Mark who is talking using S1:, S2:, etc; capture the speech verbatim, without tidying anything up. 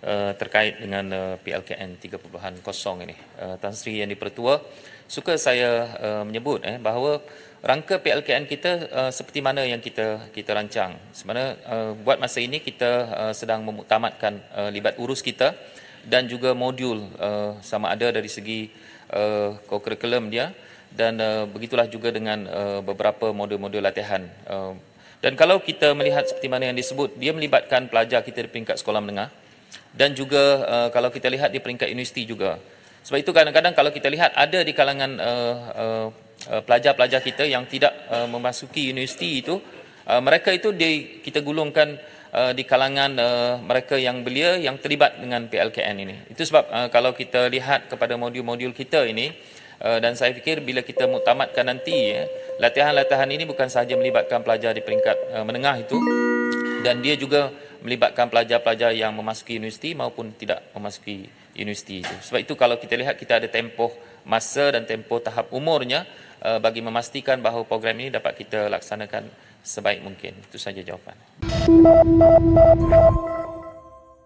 S1: uh, terkait dengan uh, P L K N tiga titik kosong ini. Uh, Tan Sri Yang di-Pertua, suka saya uh, menyebut eh, bahawa rangka P L K N kita uh, seperti mana yang kita kita rancang. Sebenarnya uh, buat masa ini kita uh, sedang memuktamadkan uh, libat urus kita dan juga modul uh, sama ada dari segi uh, co-curriculum dia dan uh, begitulah juga dengan uh, beberapa modul-modul latihan. Uh, dan kalau kita melihat seperti mana yang disebut, dia melibatkan pelajar kita di peringkat sekolah menengah dan juga uh, kalau kita lihat di peringkat universiti juga. Sebab itu kadang-kadang kalau kita lihat ada di kalangan uh, uh, pelajar-pelajar kita yang tidak uh, memasuki universiti itu, uh, mereka itu di, kita gulungkan uh, di kalangan uh, mereka yang belia yang terlibat dengan P L K N ini. Itu sebab uh, kalau kita lihat kepada modul-modul kita ini, uh, dan saya fikir bila kita muktamadkan nanti, ya, latihan-latihan ini bukan sahaja melibatkan pelajar di peringkat uh, menengah itu, dan dia juga melibatkan pelajar-pelajar yang memasuki universiti maupun tidak memasuki universiti itu. Sebab itu kalau kita lihat kita ada tempoh masa dan tempoh tahap umurnya uh, bagi memastikan bahawa program ini dapat kita laksanakan sebaik mungkin. Itu saja jawapan.